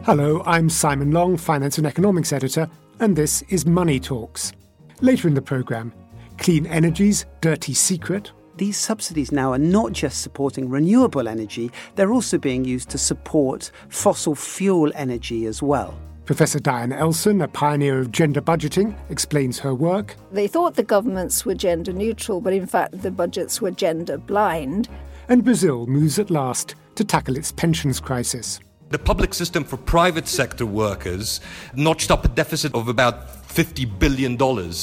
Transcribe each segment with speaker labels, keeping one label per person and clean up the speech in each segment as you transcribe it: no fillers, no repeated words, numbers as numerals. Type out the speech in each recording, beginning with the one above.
Speaker 1: Hello, I'm Simon Long, Finance and Economics Editor, and this is Money Talks. Later in the programme, clean energy's dirty secret.
Speaker 2: These subsidies now are not just supporting renewable energy, they're also being used to support fossil fuel energy as well.
Speaker 1: Professor Diane Elson, a pioneer of gender budgeting, explains her work.
Speaker 3: They thought the governments were gender neutral, but in fact the budgets were gender blind.
Speaker 1: And Brazil moves at last to tackle its pensions crisis.
Speaker 4: The public system for private sector workers notched up a deficit of about $50 billion.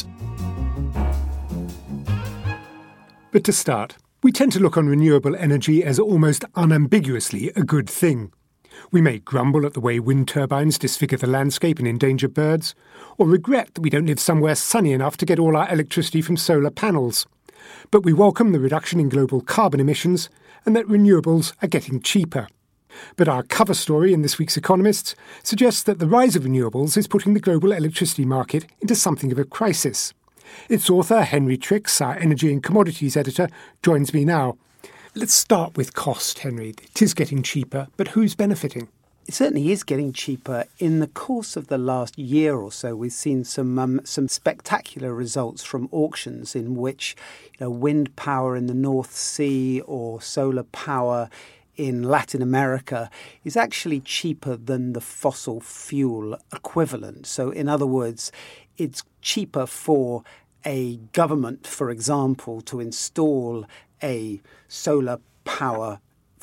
Speaker 1: But to start, we tend to look on renewable energy as almost unambiguously a good thing. We may grumble at the way wind turbines disfigure the landscape and endanger birds, or regret that we don't live somewhere sunny enough to get all our electricity from solar panels. But we welcome the reduction in global carbon emissions and that renewables are getting cheaper. But our cover story in this week's Economists suggests that the rise of renewables is putting the global electricity market into something of a crisis. Its author, Henry Tricks, our energy and commodities editor, joins me now. Let's start with cost, Henry. It is getting cheaper, but who's benefiting?
Speaker 2: It certainly is getting cheaper. In the course of the last year or so, we've seen some spectacular results from auctions in which wind power in the North Sea or solar power in Latin America is actually cheaper than the fossil fuel equivalent. So in other words, it's cheaper for a government, for example, to install a solar power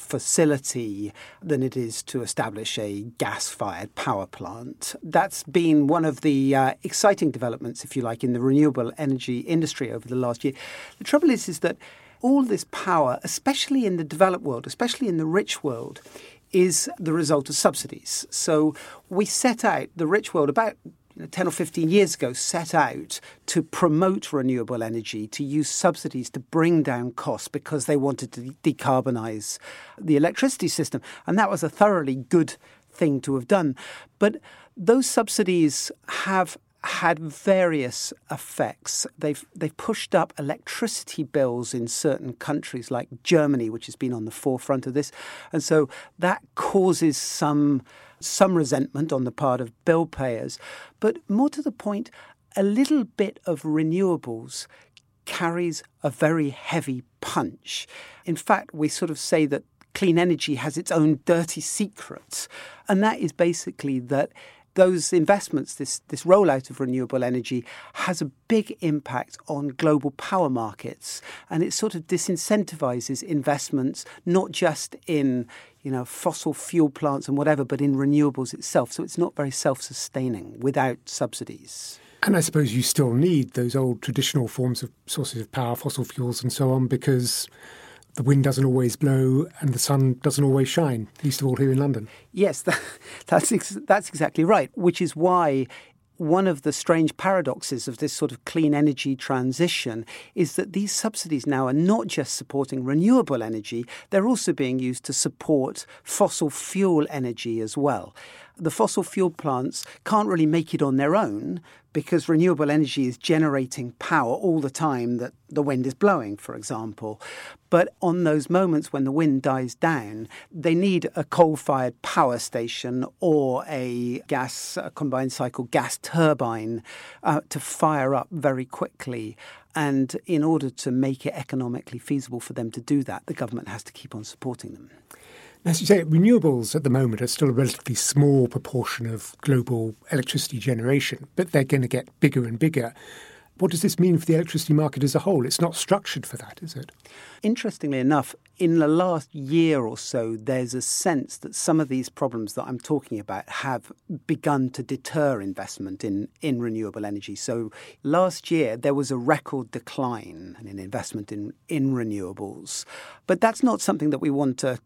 Speaker 2: facility than it is to establish a gas-fired power plant. That's been one of the exciting developments, if you like, in the renewable energy industry over the last year. The trouble is that all this power, especially in the developed world, especially in the rich world, is the result of subsidies. So we set out, the rich world about 10 or 15 years ago, set out to promote renewable energy, to use subsidies to bring down costs because they wanted to decarbonise the electricity system. And that was a thoroughly good thing to have done. But those subsidies have had various effects. They've pushed up electricity bills in certain countries like Germany, which has been on the forefront of this. And so that causes some resentment on the part of bill payers. But more to the point, a little bit of renewables carries a very heavy punch. In fact, we sort of say that clean energy has its own dirty secret. And that is basically that those investments, this rollout of renewable energy has a big impact on global power markets, and it sort of disincentivizes investments, not just in fossil fuel plants and whatever, but in renewables itself. So it's not very self-sustaining without subsidies.
Speaker 1: And I suppose you still need those old traditional forms of sources of power, fossil fuels and so on, because the wind doesn't always blow and the sun doesn't always shine, least of all here in London.
Speaker 2: Yes, that's exactly right, which is why one of the strange paradoxes of this sort of clean energy transition is that these subsidies now are not just supporting renewable energy, they're also being used to support fossil fuel energy as well. The fossil fuel plants can't really make it on their own because renewable energy is generating power all the time that the wind is blowing, for example. But on those moments when the wind dies down, they need a coal-fired power station or a combined cycle gas turbine to fire up very quickly. And in order to make it economically feasible for them to do that, the government has to keep on supporting them.
Speaker 1: As you say, renewables at the moment are still a relatively small proportion of global electricity generation, but they're going to get bigger and bigger. What does this mean for the electricity market as a whole? It's not structured for that, is it? Interestingly
Speaker 2: enough, in the last year or so, there's a sense that some of these problems that I'm talking about have begun to deter investment in renewable energy. So last year, there was a record decline in investment in renewables. But that's not something that we want to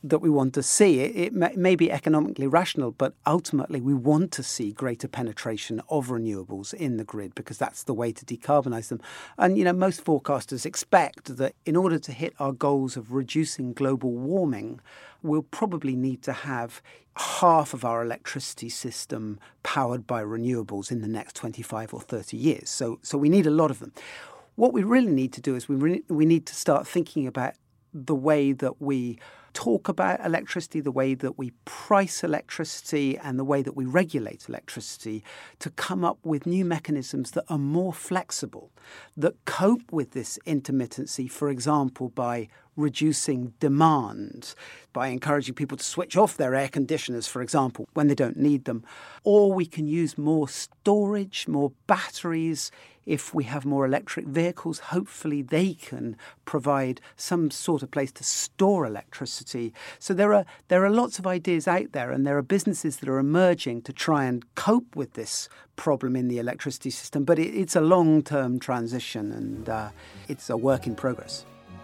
Speaker 2: see. It may be economically rational, but ultimately we want to see greater penetration of renewables in the grid because that's the way to decarbonise them. And, most forecasters expect that in order to hit our goals of reducing global warming, we'll probably need to have half of our electricity system powered by renewables in the next 25 or 30 years. So we need a lot of them. What we really need to do is we need to start thinking about the way that we talk about electricity, the way that we price electricity and the way that we regulate electricity to come up with new mechanisms that are more flexible, that cope with this intermittency, for example, by reducing demand, by encouraging people to switch off their air conditioners, for example, when they don't need them. Or we can use more storage, more batteries. If we have more electric vehicles, hopefully they can provide some sort of place to store electricity. So there are lots of ideas out there, and there are businesses that are emerging to try and cope with this problem in the electricity system. But it's a long-term transition, and it's a work in progress.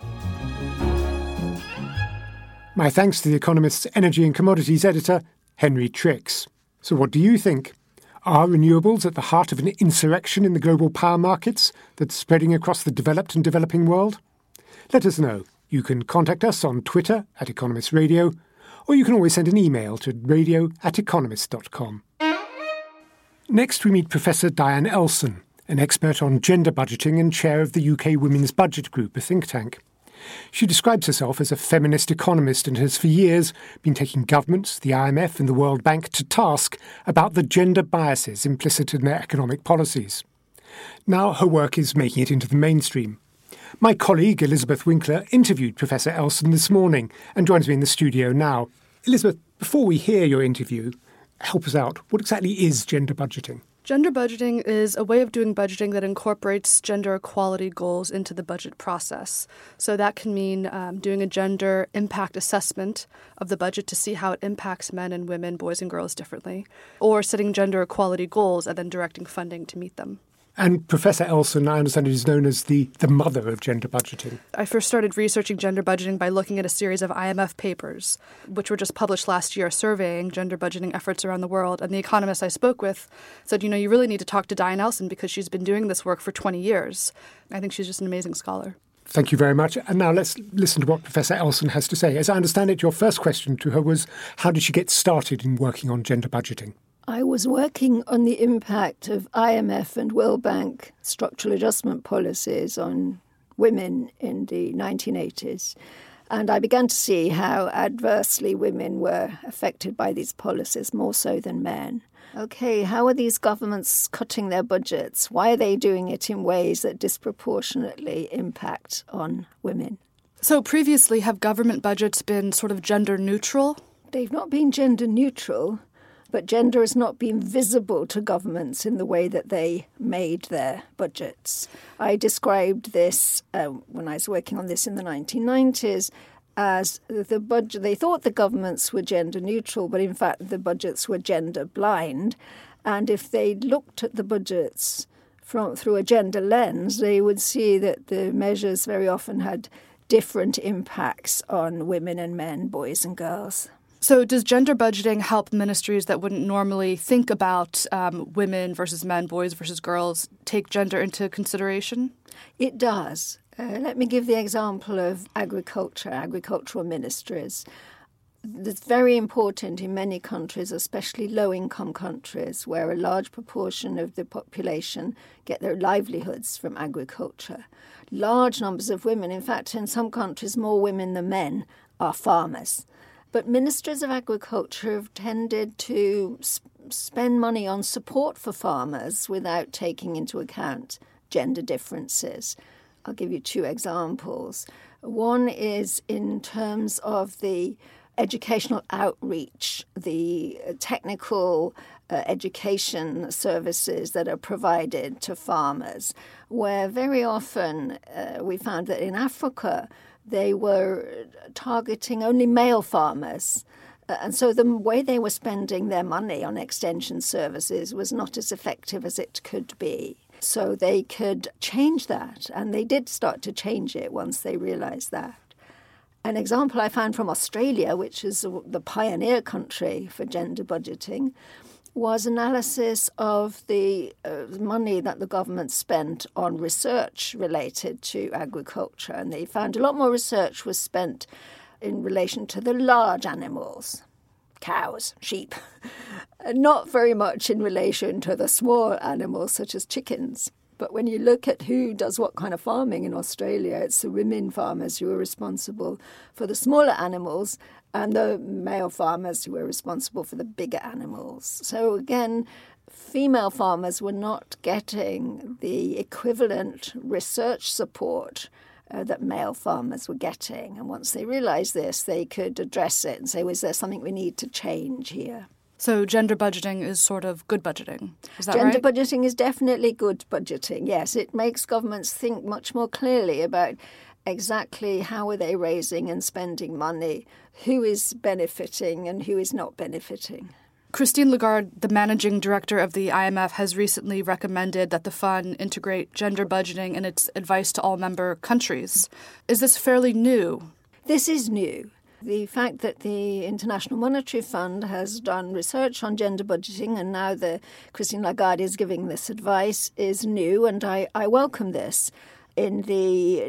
Speaker 1: My thanks to The Economist's Energy and Commodities editor, Henry Tricks. So what do you think? Are renewables at the heart of an insurrection in the global power markets that's spreading across the developed and developing world? Let us know. You can contact us on Twitter @Economist Radio, or you can always send an email to radio@economist.com. Next, we meet Professor Diane Elson, an expert on gender budgeting and chair of the UK Women's Budget Group, a think tank. She describes herself as a feminist economist and has for years been taking governments, the IMF and the World Bank to task about the gender biases implicit in their economic policies. Now her work is making it into the mainstream. My colleague Elizabeth Winkler interviewed Professor Elson this morning and joins me in the studio now. Elizabeth, before we hear your interview, help us out. What exactly is gender budgeting?
Speaker 5: Gender budgeting is a way of doing budgeting that incorporates gender equality goals into the budget process. So that can mean doing a gender impact assessment of the budget to see how it impacts men and women, boys and girls differently, or setting gender equality goals and then directing funding to meet them.
Speaker 1: And Professor Elson, I understand, is known as the mother of gender budgeting.
Speaker 5: I first started researching gender budgeting by looking at a series of IMF papers, which were just published last year, surveying gender budgeting efforts around the world. And the economists I spoke with said, you really need to talk to Diane Elson because she's been doing this work for 20 years. I think she's just an amazing scholar.
Speaker 1: Thank you very much. And now let's listen to what Professor Elson has to say. As I understand it, your first question to her was, how did she get started in working on gender budgeting?
Speaker 3: I was working on the impact of IMF and World Bank structural adjustment policies on women in the 1980s. And I began to see how adversely women were affected by these policies, more so than men. Okay, how are these governments cutting their budgets? Why are they doing it in ways that disproportionately impact on women?
Speaker 5: So previously, have government budgets been sort of gender neutral?
Speaker 3: They've not been gender neutral. But gender has not been visible to governments in the way that they made their budgets. I described this when I was working on this in the 1990s as the budget. They thought the governments were gender neutral, but in fact the budgets were gender blind. And if they looked at the budgets through a gender lens, they would see that the measures very often had different impacts on women and men, boys and girls.
Speaker 5: So does gender budgeting help ministries that wouldn't normally think about women versus men, boys versus girls, take gender into consideration?
Speaker 3: It does. Let me give the example of agricultural ministries. It's very important in many countries, especially low-income countries, where a large proportion of the population get their livelihoods from agriculture. Large numbers of women, in fact, in some countries, more women than men, are farmers. But ministries of agriculture have tended to spend money on support for farmers without taking into account gender differences. I'll give you two examples. One is in terms of the educational outreach, the technical education services that are provided to farmers, where very often we found that in Africa, they were targeting only male farmers. And so the way they were spending their money on extension services was not as effective as it could be. So they could change that. And they did start to change it once they realized that. An example I found from Australia, which is the pioneer country for gender budgeting, was analysis of the money that the government spent on research related to agriculture. And they found a lot more research was spent in relation to the large animals, cows, sheep, not very much in relation to the small animals such as chickens. But when you look at who does what kind of farming in Australia, it's the women farmers who are responsible for the smaller animals and the male farmers who are responsible for the bigger animals. So again, female farmers were not getting the equivalent research support that male farmers were getting. And once they realised this, they could address it and say, is there something we need to change here?
Speaker 5: So gender budgeting is sort of good budgeting. Is that
Speaker 3: Gender
Speaker 5: right?
Speaker 3: budgeting is definitely good budgeting, yes. It makes governments think much more clearly about exactly how are they raising and spending money, who is benefiting and who is not benefiting.
Speaker 5: Christine Lagarde, the managing director of the IMF, has recently recommended that the fund integrate gender budgeting in its advice to all member countries. Is this fairly new?
Speaker 3: This is new. The fact that the International Monetary Fund has done research on gender budgeting and now Christine Lagarde is giving this advice is new, and I welcome this. In the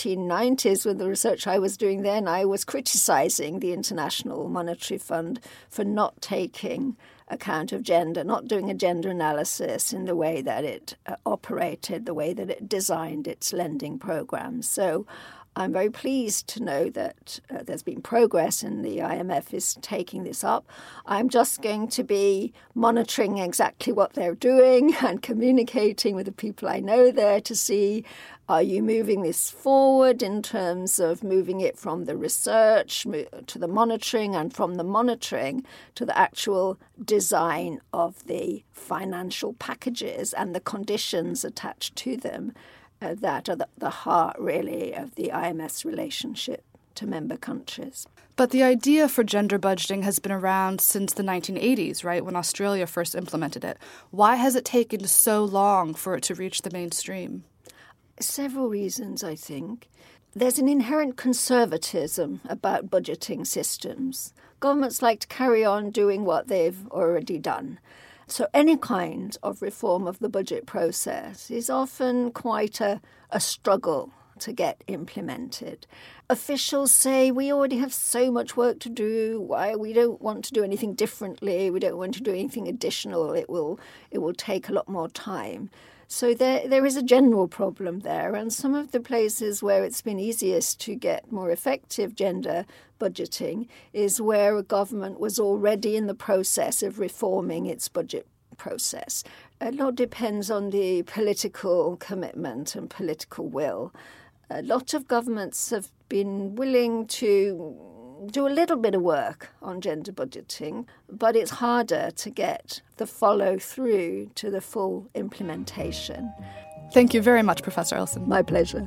Speaker 3: 1990s, with the research I was doing then, I was criticising the International Monetary Fund for not taking account of gender, not doing a gender analysis in the way that it operated, the way that it designed its lending programs. So I'm very pleased to know that there's been progress and the IMF is taking this up. I'm just going to be monitoring exactly what they're doing and communicating with the people I know there to see, are you moving this forward in terms of moving it from the research to the monitoring and from the monitoring to the actual design of the financial packages and the conditions attached to them. That are the heart, really, of the IMF's relationship to member countries.
Speaker 5: But the idea for gender budgeting has been around since the 1980s, right, when Australia first implemented it. Why has it taken so long for it to reach the mainstream?
Speaker 3: Several reasons, I think. There's an inherent conservatism about budgeting systems. Governments like to carry on doing what they've already done. So any kind of reform of the budget process is often quite a struggle to get implemented. Officials say we already have so much work to do. Why we don't want to do anything differently. We don't want to do anything additional. It will take a lot more time. So there is a general problem there, and some of the places where it's been easiest to get more effective gender budgeting is where a government was already in the process of reforming its budget process. A lot depends on the political commitment and political will. A lot of governments have been willing to do a little bit of work on gender budgeting, but it's harder to get the follow-through to the full implementation.
Speaker 5: Thank you very much, Professor Elson.
Speaker 3: My pleasure.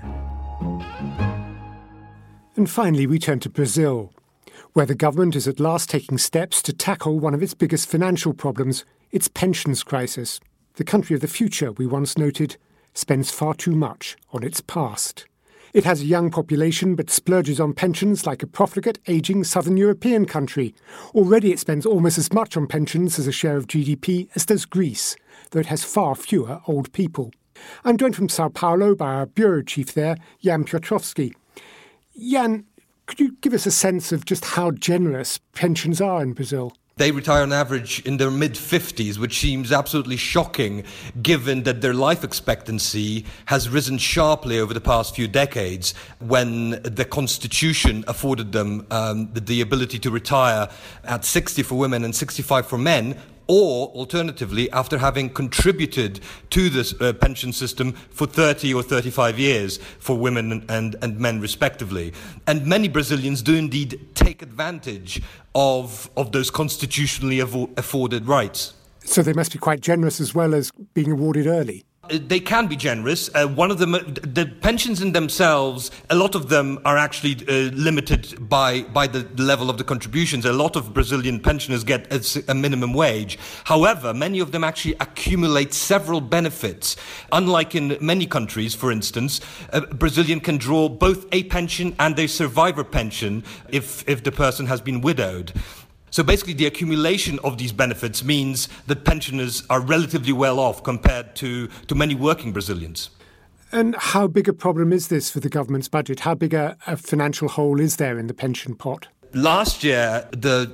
Speaker 1: And finally, we turn to Brazil, where the government is at last taking steps to tackle one of its biggest financial problems, its pensions crisis. The country of the future, we once noted, spends far too much on its past. It has a young population but splurges on pensions like a profligate, ageing southern European country. Already it spends almost as much on pensions as a share of GDP as does Greece, though it has far fewer old people. I'm joined from Sao Paulo by our bureau chief there, Jan Piotrowski. Jan, could you give us a sense of just how generous pensions are in Brazil?
Speaker 4: They retire on average in their mid-50s, which seems absolutely shocking given that their life expectancy has risen sharply over the past few decades when the Constitution afforded them the ability to retire at 60 for women and 65 for men, or alternatively, after having contributed to this pension system for 30 or 35 years for women and men respectively. And many Brazilians do indeed take advantage of those constitutionally afforded rights.
Speaker 1: So they must be quite generous as well as being awarded early.
Speaker 4: They can be generous. One of them, the pensions in themselves, a lot of them are actually limited by the level of the contributions. A lot of Brazilian pensioners get a minimum wage. However, many of them actually accumulate several benefits. Unlike in many countries, for instance, a Brazilian can draw both a pension and a survivor pension if the person has been widowed. So basically, the accumulation of these benefits means that pensioners are relatively well off compared to many working Brazilians.
Speaker 1: And how big a problem is this for the government's budget? How big a financial hole is there in the pension pot?
Speaker 4: Last year, the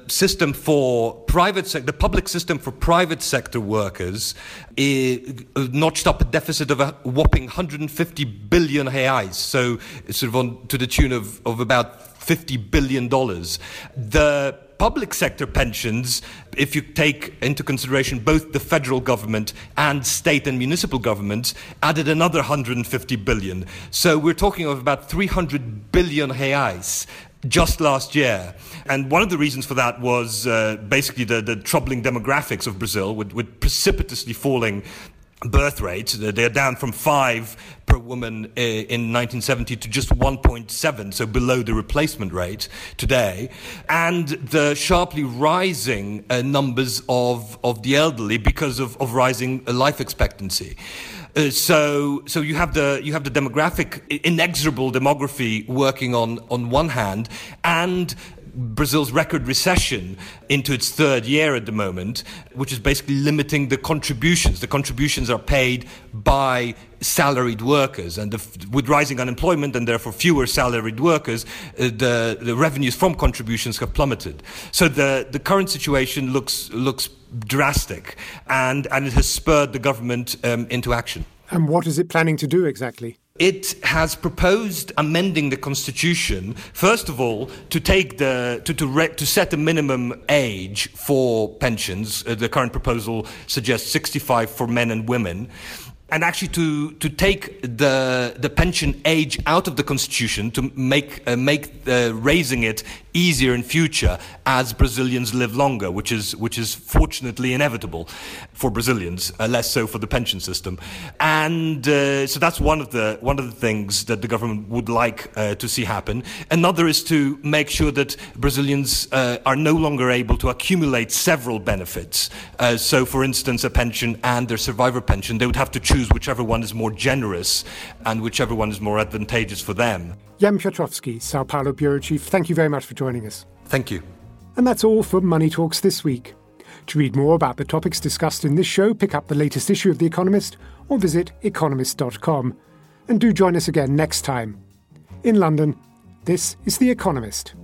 Speaker 4: public system for private sector workers notched up a deficit of a whopping 150 billion reais, so sort of to the tune of about $50 billion. The public sector pensions, if you take into consideration both the federal government and state and municipal governments, added another 150 billion. So we're talking of about 300 billion reais just last year. And one of the reasons for that was basically the troubling demographics of Brazil with precipitously falling birth rates. They're down from 5 per woman in 1970 to just 1.7, so below the replacement rate today, and the sharply rising numbers of the elderly because of rising life expectancy. So you have the demographic, inexorable demography working on one hand, and Brazil's record recession into its third year at the moment, which is basically limiting the contributions. The contributions are paid by salaried workers, and with rising unemployment and therefore fewer salaried workers, the revenues from contributions have plummeted. So the current situation looks drastic, and it has spurred the government into action.
Speaker 1: And what is it planning to do exactly?
Speaker 4: It has proposed amending the constitution, first of all, to take to set a minimum age for pensions. The current proposal suggests 65 for men and women. And actually to take the pension age out of the constitution to make raising it easier in future as Brazilians live longer, which is fortunately inevitable for Brazilians, less so for the pension system. And so that's one of the things that the government would like to see happen. Another is to make sure that Brazilians are no longer able to accumulate several benefits. So, for instance, a pension and their survivor pension, they would have to choose whichever one is more generous and whichever one is more advantageous for them.
Speaker 1: Jan Piotrowski, Sao Paulo Bureau Chief, thank you very much for joining us.
Speaker 4: Thank you.
Speaker 1: And that's all for Money Talks this week. To read more about the topics discussed in this show, pick up the latest issue of The Economist or visit economist.com. And do join us again next time. In London, this is The Economist.